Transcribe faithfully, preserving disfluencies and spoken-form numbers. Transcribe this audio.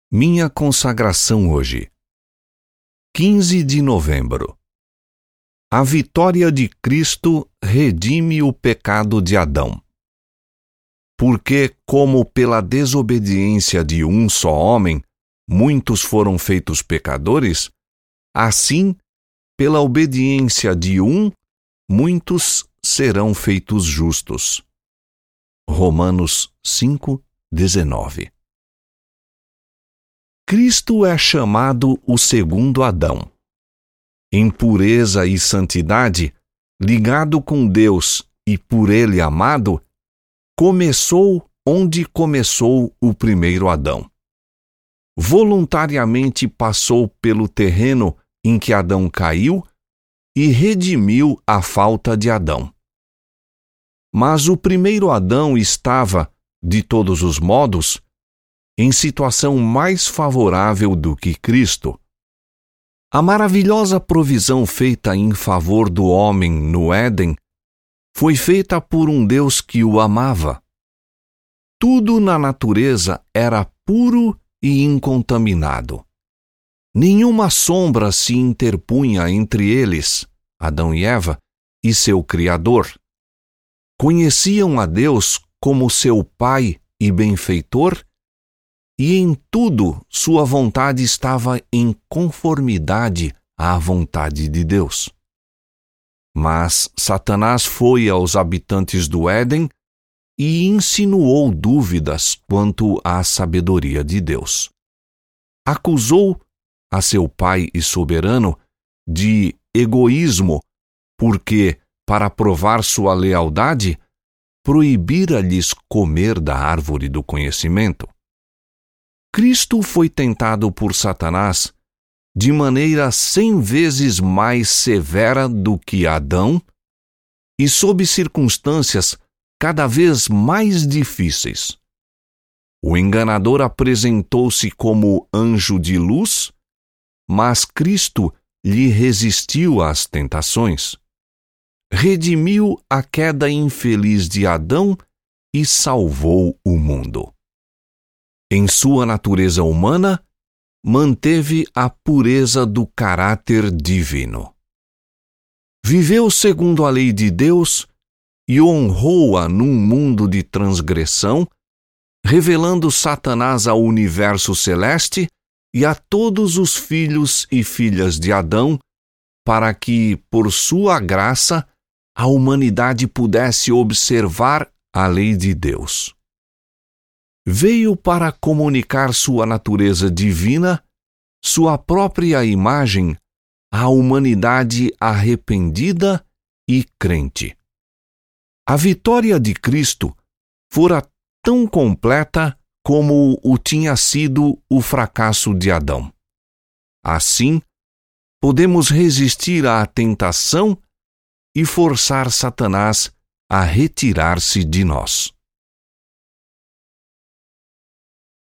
Minha consagração hoje. quinze de novembro. A vitória de Cristo redime o pecado de Adão. Porque, como pela desobediência de um só homem, muitos foram feitos pecadores, assim, pela obediência de um, muitos serão feitos justos. Romanos cinco, dezenove. Cristo é chamado o segundo Adão. Em pureza e santidade, ligado com Deus e por Ele amado, começou onde começou o primeiro Adão. Voluntariamente passou pelo terreno em que Adão caiu e redimiu a falta de Adão. Mas o primeiro Adão estava, de todos os modos, em situação mais favorável do que Cristo. A maravilhosa provisão feita em favor do homem no Éden foi feita por um Deus que o amava. Tudo na natureza era puro e incontaminado. Nenhuma sombra se interpunha entre eles, Adão e Eva, e seu Criador. Conheciam a Deus como seu Pai e benfeitor, e em tudo sua vontade estava em conformidade à vontade de Deus. Mas Satanás foi aos habitantes do Éden e insinuou dúvidas quanto à sabedoria de Deus. Acusou a seu Pai e soberano de egoísmo, porque, para provar sua lealdade, proibira-lhes comer da árvore do conhecimento. Cristo foi tentado por Satanás de maneira cem vezes mais severa do que Adão e sob circunstâncias cada vez mais difíceis. O enganador apresentou-se como anjo de luz, mas Cristo lhe resistiu às tentações. Redimiu a queda infeliz de Adão e salvou o mundo. Em sua natureza humana, manteve a pureza do caráter divino. Viveu segundo a lei de Deus e honrou-a num mundo de transgressão, revelando Satanás ao universo celeste e a todos os filhos e filhas de Adão, para que, por sua graça, a humanidade pudesse observar a lei de Deus. Veio para comunicar sua natureza divina, sua própria imagem, à humanidade arrependida e crente. A vitória de Cristo fora tão completa como o tinha sido o fracasso de Adão. Assim, podemos resistir à tentação e forçar Satanás a retirar-se de nós.